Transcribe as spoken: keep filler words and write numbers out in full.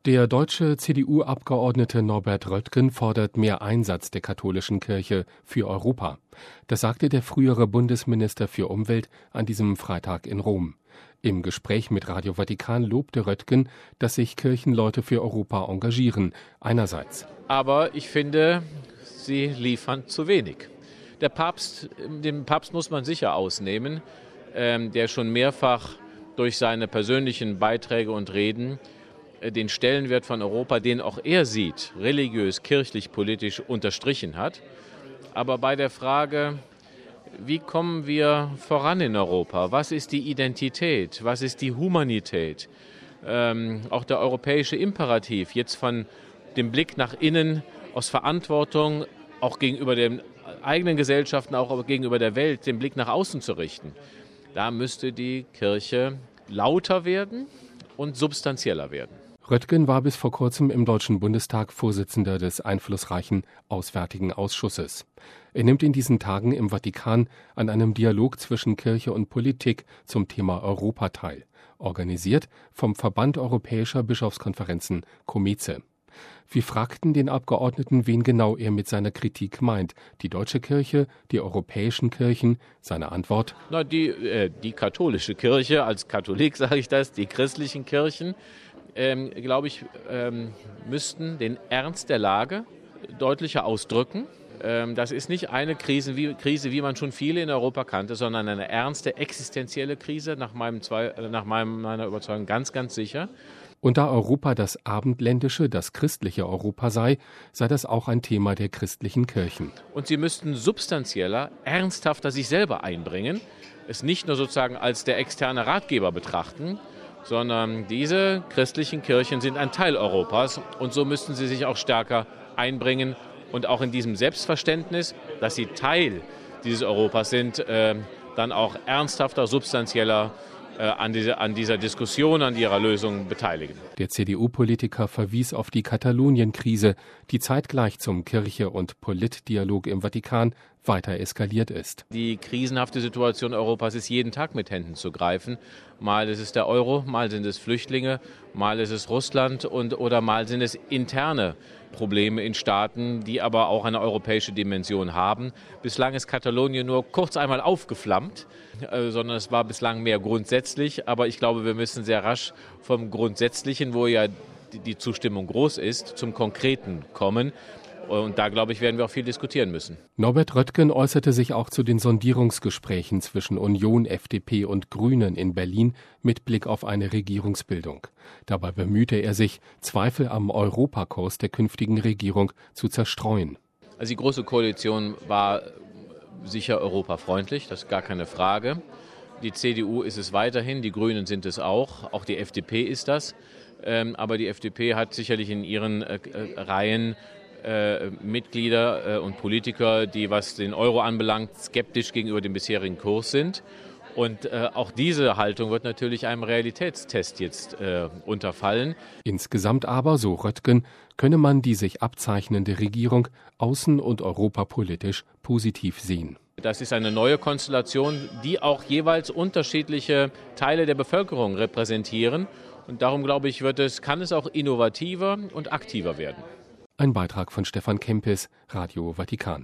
Der deutsche C D U-Abgeordnete Norbert Röttgen fordert mehr Einsatz der katholischen Kirche für Europa. Das sagte der frühere Bundesminister für Umwelt an diesem Freitag in Rom. Im Gespräch mit Radio Vatikan lobte Röttgen, dass sich Kirchenleute für Europa engagieren, einerseits. Aber ich finde, sie liefern zu wenig. Der Papst, den Papst muss man sicher ausnehmen, ähm, der schon mehrfach durch seine persönlichen Beiträge und Reden den Stellenwert von Europa, den auch er sieht, religiös, kirchlich, politisch unterstrichen hat. Aber bei der Frage, wie kommen wir voran in Europa? Was ist die Identität? Was ist die Humanität? Ähm, auch der europäische Imperativ, jetzt von dem Blick nach innen, aus Verantwortung, auch gegenüber den eigenen Gesellschaften, auch gegenüber der Welt, den Blick nach außen zu richten. Da müsste die Kirche lauter werden und substanzieller werden. Röttgen war bis vor kurzem im Deutschen Bundestag Vorsitzender des einflussreichen Auswärtigen Ausschusses. Er nimmt in diesen Tagen im Vatikan an einem Dialog zwischen Kirche und Politik zum Thema Europa teil, organisiert vom Verband Europäischer Bischofskonferenzen Comece. Wir fragten den Abgeordneten, wen genau er mit seiner Kritik meint. Die deutsche Kirche, die europäischen Kirchen? Seine Antwort? Na, die, äh, die katholische Kirche, als Katholik sage ich das, die christlichen Kirchen, ähm, glaube ich, ähm, müssten den Ernst der Lage deutlicher ausdrücken. Ähm, das ist nicht eine Krise wie, Krise, wie man schon viele in Europa kannte, sondern eine ernste, existenzielle Krise, nach, meinem zwei, nach meinem, meiner Überzeugung ganz, ganz sicher. Und da Europa das abendländische, das christliche Europa sei, sei das auch ein Thema der christlichen Kirchen. Und sie müssten substanzieller, ernsthafter sich selber einbringen, es nicht nur sozusagen als der externe Ratgeber betrachten, sondern diese christlichen Kirchen sind ein Teil Europas und so müssten sie sich auch stärker einbringen und auch in diesem Selbstverständnis, dass sie Teil dieses Europas sind, äh, dann auch ernsthafter, substanzieller An, diese, an dieser Diskussion, an ihrer Lösung beteiligen. Der C D U-Politiker verwies auf die Katalonien-Krise, die zeitgleich zum Kirche- und Politdialog im Vatikan weiter eskaliert ist. Die krisenhafte Situation Europas ist jeden Tag mit Händen zu greifen. Mal ist es der Euro, mal sind es Flüchtlinge, mal ist es Russland und, oder mal sind es interne Probleme in Staaten, die aber auch eine europäische Dimension haben. Bislang ist Katalonien nur kurz einmal aufgeflammt, äh, sondern es war bislang mehr grundsätzlich. Aber ich glaube, wir müssen sehr rasch vom Grundsätzlichen, wo ja die, die Zustimmung groß ist, zum Konkreten kommen. Und da, glaube ich, werden wir auch viel diskutieren müssen. Norbert Röttgen äußerte sich auch zu den Sondierungsgesprächen zwischen Union, F D P und Grünen in Berlin mit Blick auf eine Regierungsbildung. Dabei bemühte er sich, Zweifel am Europakurs der künftigen Regierung zu zerstreuen. Also die Große Koalition war sicher europafreundlich, das ist gar keine Frage. Die C D U ist es weiterhin, die Grünen sind es auch, auch die F D P ist das. Aber die F D P hat sicherlich in ihren Reihen Äh, Mitglieder äh, und Politiker, die, was den Euro anbelangt, skeptisch gegenüber dem bisherigen Kurs sind. Und äh, auch diese Haltung wird natürlich einem Realitätstest jetzt äh, unterfallen. Insgesamt aber, so Röttgen, könne man die sich abzeichnende Regierung außen- und europapolitisch positiv sehen. Das ist eine neue Konstellation, die auch jeweils unterschiedliche Teile der Bevölkerung repräsentieren. Und darum, glaube ich, wird es, kann es auch innovativer und aktiver werden. Ein Beitrag von Stefan Kempis, Radio Vatikan.